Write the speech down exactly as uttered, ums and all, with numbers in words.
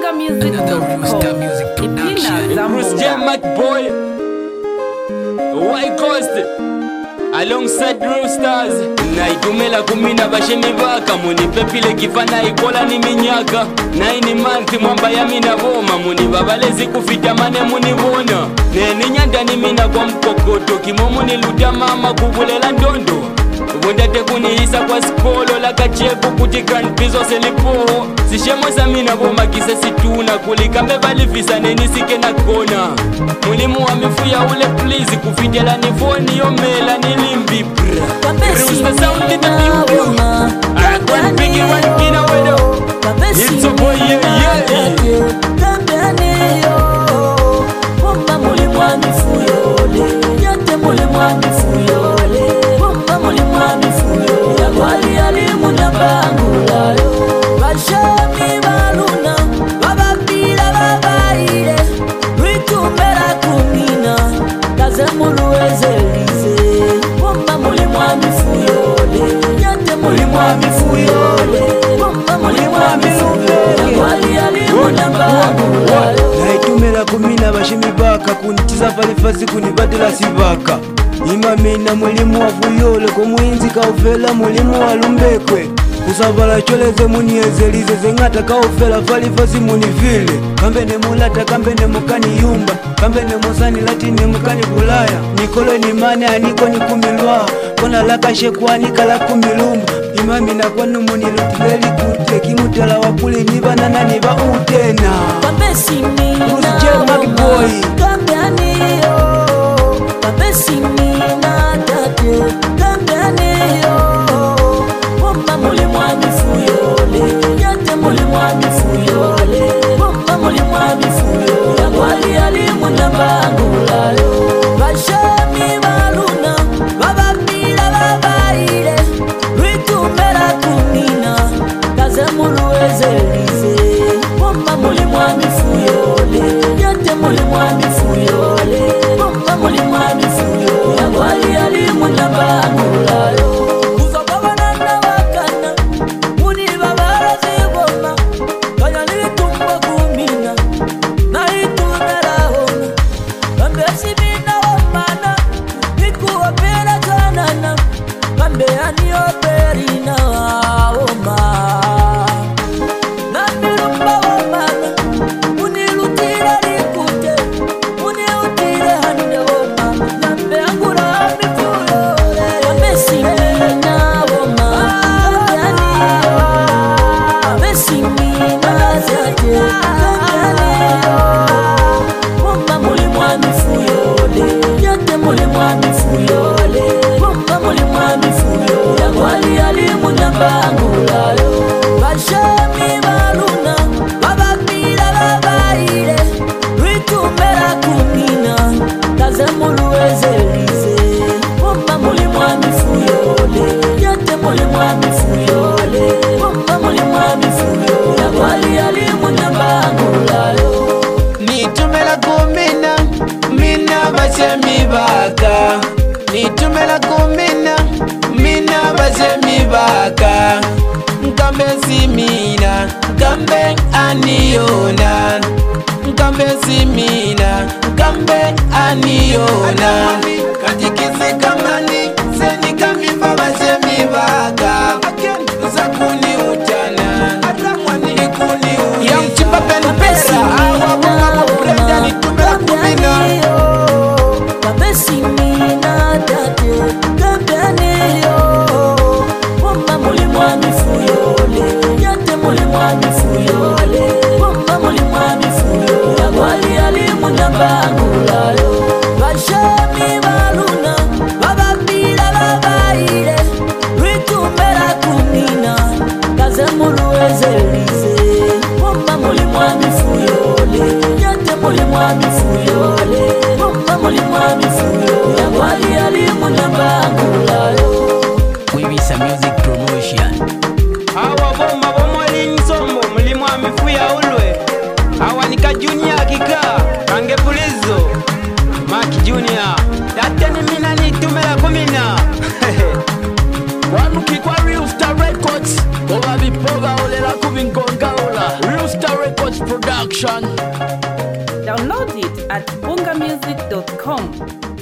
Rooster Music. Rooster Music production. Bruce J. McBoy, White Coast, alongside Roosters. Naitumela kumina bashemi baka muni pepile kifana ikola ni minyaka nine month mwamba ya mina boma muni babalezi kufita mane muni bona neni nyanda ni mina kwa mkokoto kimomu ni luta mama kubulela ndondo Wenda tekuni isa kwa skolo laka cheku kuti grand pizo selipo Sishemo sa mina boma kise situna kulikambe balifisa neni sike na kona Mulimu wa mifuya ule please kufitela ni phone yomela nilimbi bra Rooster sound in the beauty One biggie one kina wedo It's a boy yeah yeah Kambani yo Wamba mulimu wa mifuyole Yate mulimu wa mifuyole Wamba mulimu wa mifuyole Wali alimu na bangula yo Bashami baluna Bababila babaile Ritumera kumina Kaze muluweze lize Wamba mulimu wa mifuyole Yate mulimu wa mifuyole Wamba mulimu wa mifuyole Wali alimu na bangula yo Naitumela kumina bashimi baka kunitiza falifasi kunibadela sibaka Imamina mulimu wa fuyole kumuinzi kaufela mulimu wa lumbekwe Kusabala choleze muniezelize zengata kaufela falifasi munivile Kambe ne mulata kambe ne mukani yumba Kambe ne mosani latini mukani kulaya Nikolo ni mane aniko ni kumilwa Kona laka shekwani kala kumilumba Imamina kwanu munilutileli kute Kimutala wapuli niba nana niba utena Kambe simina Bruce J. McBoy Kambe aniyo Kambe simina tate Kambe aniyo Wamba mulimu wa mifuyole Yate mulimu wa mifuyole Wamba mulimu wa mifuyole Wali alimu na bangula yo Bashami baluna Bababila babaile Ritumera kumina Kaze muluweze lize Wamba mulimu wa mifuyole Yate mulimu wa mifuyole Wamba mulimu wa mifuyole Wali alimu na bangula yo Kuzababana na wakana Muni babara ziboma Kanya litumba kumina Na itumera hona Kambe simina wamana Nikuwa pera tanana Kambe aniyo perina woma Namirumba wamana Munilutira likute Muniutire hande woma Nambe angura mifuyole Kambe simina woma Kambe aniyo Kambe simina zate Kambe aniyo Wamba mulimu wa mifuyole Yate mulimu wa mifuyole Wamba mulimu wa mifuyole Wali alimu na bangula yo Bashami baluna Bababila babaile Ritumera kumina Kaze muluweze lize Wamba mulimu wa mifuyole Yate mulimu wa mifuyole Wamba mulimu wa mifuyole Wali alimu na bangula yo Nitumela kumina mina bashemi baka Nitumela kumina mina bashemi baka Nkambe simina nkambe aniyona Nkambe simina nkambe aniyona Katikisi kamani seni kamifa bashemi baka Usakuni utana Ikuni uliza Yang chipa penpera Awa bunga mufreda nitumela kumina Kambe simina tate Kambe aniyo Wamba mulimu wa mifuyole Yate mulimu wa mifuyole Wamba mulimu wa mifuyole Wali alimu na bangula yo Bashami baluna Bababila babaile Ritumera kumina Kaze muluweze lize Wamba mulimu wa mifuyole Yate mulimu wa mifuyole Wamba mulimu wa mifuyole Wali alimu na bangula yo Wibisa Music Promotion. Hawa boma bomoli nsombo mulimu wa mifuya ulwe Hawa nika junior kika Kange pulizo Maki junior Yate ni mina nitumela kumina Wanuki kwa Rooster Records Oba bipoga olela kubingonga ola Rooster Records Production. Download it at bunga music dot com.